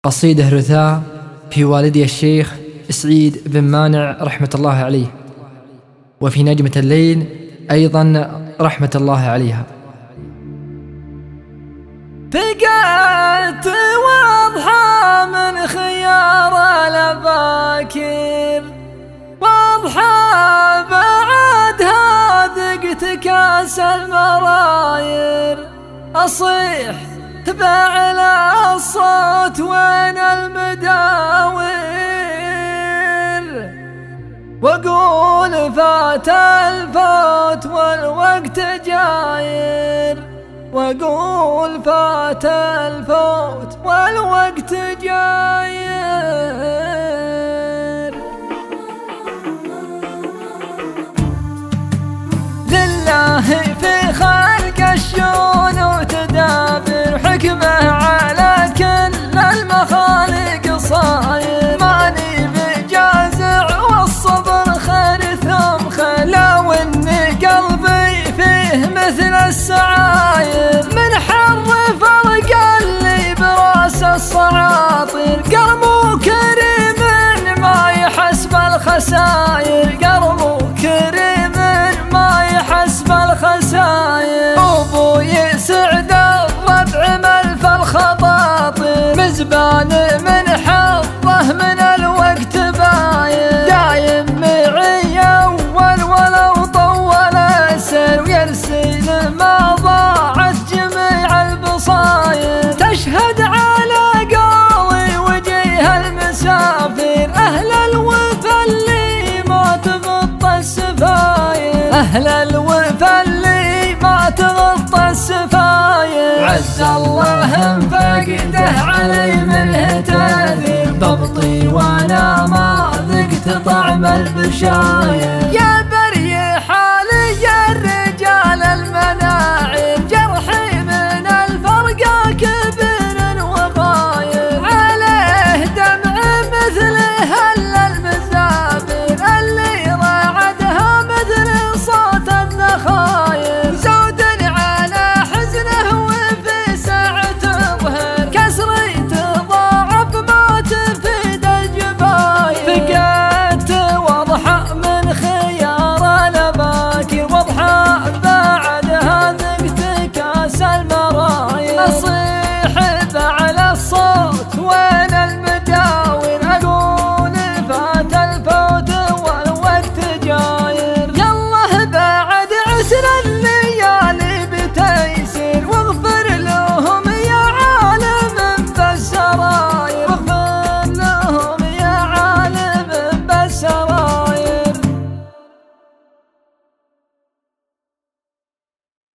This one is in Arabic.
قصيدة رثاء في والدي الشيخ سعيد بن مانع رحمة الله عليه، وفي نجمة الليل أيضا رحمة الله عليها. بقيت واضحى من خيار الأباكر، واضحى بعدها ذقت كاس المراير، أصيح بعلى الصوت وين المداوير، وأقول فات الفوت والوقت جاير، وأقول فات الفوت والوقت جاير. لله في خلق الشؤون وتدابر، حكمه على كل المخالق صاير، ماني بجازع والصبر خير ثم خير، لو اني قلبي فيه مثل السعاير، من حر فرق اللي براس الصعاطير، قرمو كريم ما يحسب الخساير، قرمو كريم ما يحسب الخساير، أبوي سعد الربع ملف الخطاطير، مزبان من حظه من الوقت باير، دايم معي أول ولو طول السير، ويرسل ما ضاعت جميع البصاير، تشهد على قولي وجيه المسافر، أهل الوفا اللي ما تغطى السفاير، أهل الوفا اللي ما تغطى السفاير، عز الله فقده علي من هتاثير، ضبطي وانا ما ذقت طعم البشاير.